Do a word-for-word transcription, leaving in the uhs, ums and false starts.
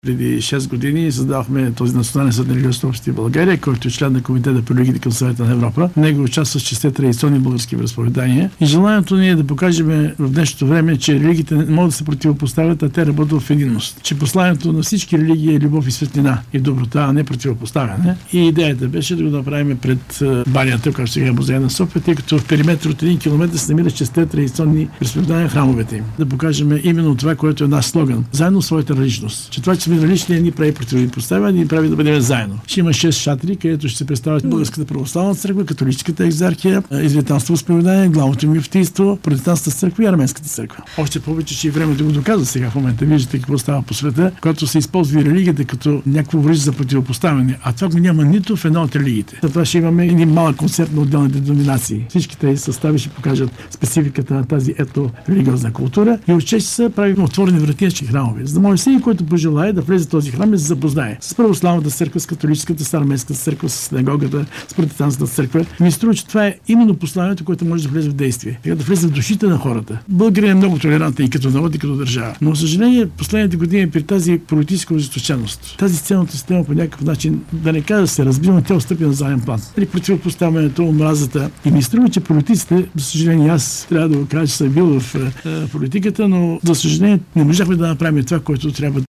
Преди шест години създавахме този Национален съд на религиозните общности в България, който е член на Комитета по религиите към Съвета на Европа. В него участват шестте традиционни български вероизповедания. И желанието ни е да покажем в днешното време, че религиите не могат да се противопоставят, а те работят в единност. Че посланието на всички религии е любов и светлина и доброта, а не противопоставяне. И идеята беше да го направим пред банята, която сега е музея на София, тъй като в периметър от един километр се намират шестте традиционни вероизповедания храмовете им. Да покажем именно това, което е наш слоган. Заедно своята различност. Че това, че сме различни, ни прави противопоставяне, ни прави да бъдем заедно. Ще има шест шатри, където ще се представят Българската православна църква, Католическата екзархия, Израелтянското изповедание, Главното мюфтийство, Протестантската църква и Арменската църква. Още повече, че и времето го доказва сега в момента. Виждате какво става по света, когато се използва и религията като някакво оръжие за противопоставяне, а това го няма нито в една от религиите. Затова ще имаме един малък концерт на отделните деноминации. Всички тези състави ще покажат спецификата на тази ето религиозна култура и от чест са правим отворени вратички храмове, за да може всеки, който пожелае да влезе в този храм и да се запознае с православната църква, с католическата, с арменската църква, с синагогата, с протестантската църква. Ми струва, че това е именно посланието, което може да влезе в действие. Така да влезе в душите на хората. България е много толерантна и като народ, и като държава. Но, за съжаление, последните години при тази политическа ожесточеност, тази ценната система по някакъв начин, да не кажа да се разбива, но тя отстъпи на заден план. При противопоставянето, омразата. И ми струва, че политиците, за съжаление, аз трябва да го кажа, че съм бил в е, политиката, но за съжаление не можахме да направим това, което трябва.